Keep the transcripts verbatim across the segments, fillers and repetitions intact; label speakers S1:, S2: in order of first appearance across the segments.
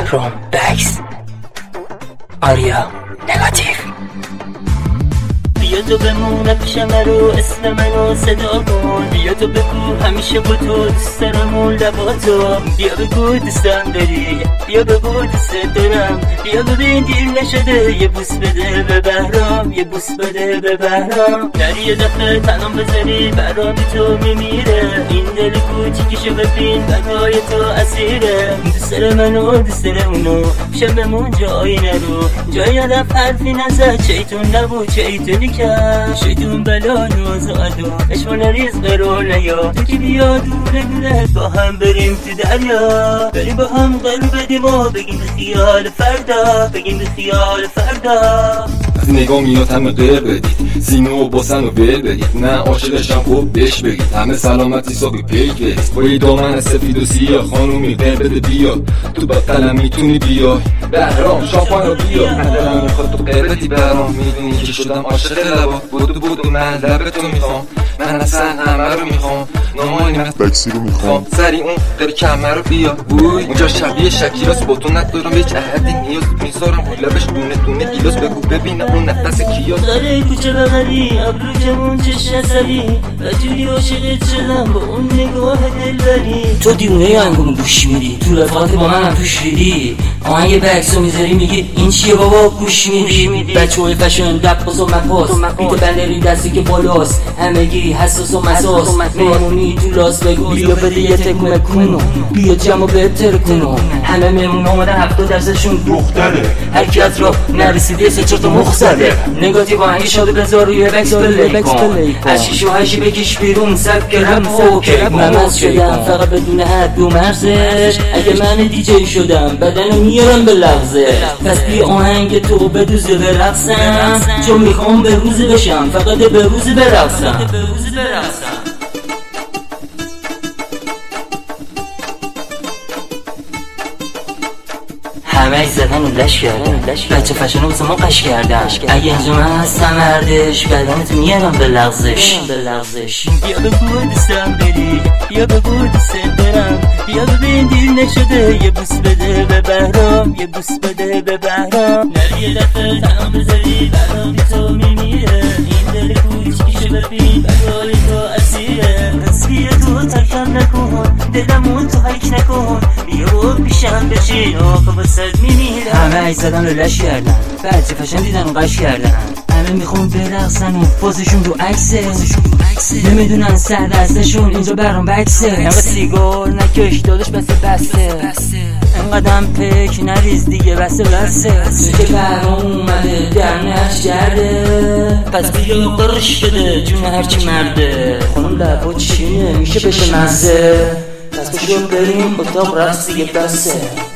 S1: بهرام بکس آریا نگاتیو.
S2: بیا تو بمون پیشم رو اسم منو صدا کن، بیا تو بگو همیشه با تو دوست دارم اون لباتو، بیا بگو دوستم داری، بیا بگو دوست دارم، بیا ببین دیر نشده یه بوس بده به بهرام، یه بوس بده به بهرام. نری یه دفعه تنم بذاری بهرام تو میمیره، این دل کوچیکشو ببین برای تو اسیره. دوست داره منو دوست داره اونو پیشم بمون جایی نرو، جایی ندف حرفی نزد چیتون نبود چیتونی کرد، شیطون بلا نوزاد و اشوان ریزق رو نیا، تو که بیا دوره دوره با هم بریم تو دریا، بریم با هم قلب بدیم و بگیم خیال فردا، بگیم خیال فردا.
S3: از نگاه میاد همه غیر بدید، سینه و باسن و ول بدید، نه عاشقشم خوب بهش بگید، همه سلامتی ساقی پیک برید، با یه دامن سفید و سیاه خانومی قیر بده بیا، تو با قلم میتونی بیا بهرام شامپان رو بیا، من دلم میخواد تو قیر بدی بهرام، میدونی که شدم عاشق لبا، بودو بودو من لبتو میخوام، من اصلا همه رو میخوام، نامانی من
S4: بکسی رو میخوام،
S3: سری اون قیر کمه رو بیا بوی، اونجا شبیه شکیراست با تو ندارم هیچ عهدی نیاز، میذارم لبش دونه دونه گیلاس، بگو ببینم اون نفس کیاست.
S2: داره کوچه بغلی ابرو جمون چشم عصبی و جوری عاشقت شدم با اون نگاه دلبری.
S1: تو دیونه یا انگام گوش میدی، تو رفاقت با من هم توش ریدی، آهنگ بکسو میذاری میگی این چیه بابا گوش میدی، بچه های فشن دقاس و مپاس بیت بندری دستی که بالاست، همگی حساس و مساس، مهمونی تو لاس بگو بیا بده یه تکمه کنو، بیا جمع بهتر کنو، همه مهمون آمدن هفتاد درصدشون دختره، هر کی از راه نرسیده سه چهار تا مخ زده، نگاتیو آهنگ شاد بذار روی بکس پلی کن، از شیش و هشی بکش بیرون سبک رپ اوکی، من از شدم فقط بدون حد و مرزش، اگه من دیجی شدم بدنو میارم به لغزش، پس بی آهنگ تو بدوزه برقصم، چون میخوام به روز بشم فقط به روز برقصم. همه ایش زدن و لش کردن، بچه فشنو بسه ما قش کردن، اگه اینجا من هستم مردش بدنتو میارم به لغزش.
S2: بیا بگو دوستم داری، بیا بگو دوست دارم، بیا ببین دیر نشده یه بوس بده به بهرام، یه بوس بده به بهرام. نری یه دفعه تنم بذاری بهرام تو میمیره، این دل کوچیکشو ببین برای تو اسیره، تصویر تو ترکم نکن دلمون تو حرک نکن، بیا پیشم بشین آقا بسد میمیره.
S1: همه ایش زدن و لش کردن، بچه فشن دیدن و قش کردن، همه میخون برقصن و پازشون رو عکسه، نمیدونن سر دستشون اینجا برام بکسه، اینقدر سیگار نکش دادش بسه بسه، اینقدر پک نریز دیگه بسه بسه، که برام اومده در نهش کرده، پس بیا قرش بده جون هرچی مرده، خانم لبا چینه میشه بشه مزه، پس بشون بریم اتاق رقص دیگه بسه.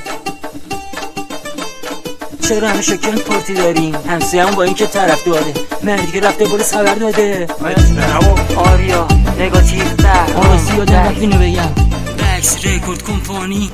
S1: چرا همه شکل پارتی داریم، همسایه هم با این که طرف داره، مردی که رفته پلیس خبر داده، آریا نگاتیو بهرام آرسی و در اینو بگم بکس رکورد کمپانی.